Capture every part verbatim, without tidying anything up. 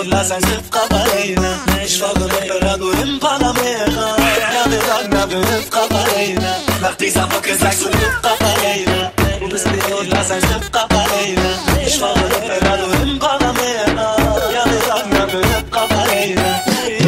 لازم نبقى برينا مش فاضل براد ونبقى نمينا يا بدنا بنبقى برينا وقتي زعمك زعك ونبقى برينا وبس بيقول لازم نبقى برينا مش فاضل براد ونبقى نمينا يا بدنا بنبقى برينا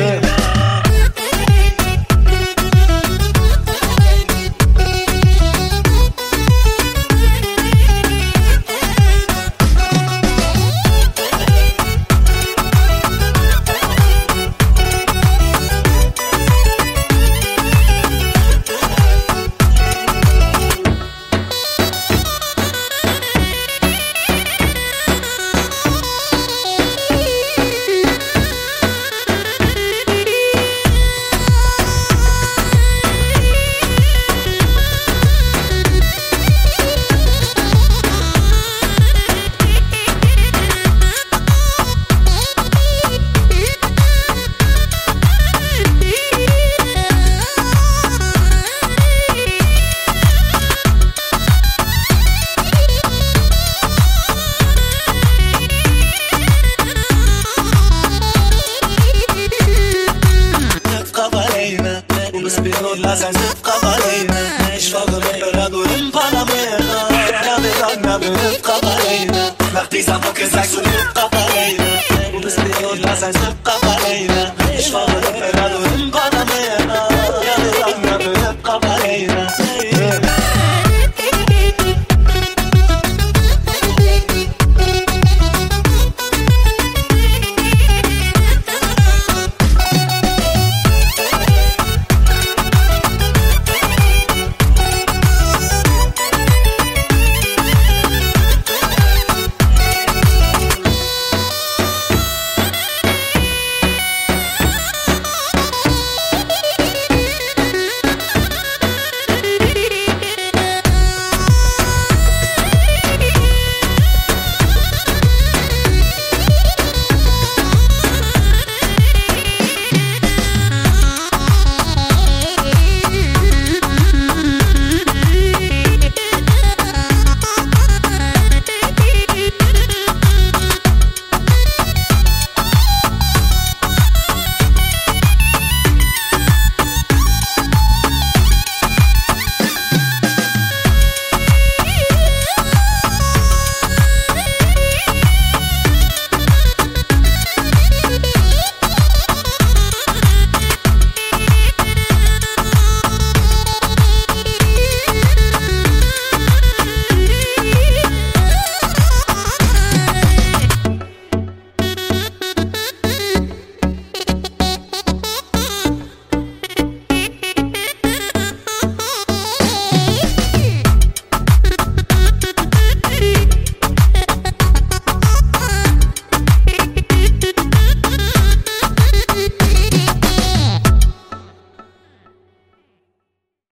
لازم نبقى برينا مش فاضل براد ونبقى نمينا يا بدنا بنبقى برينا وقتي زعمك زعك ونبقى برينا وبس بيقول لازم نبقى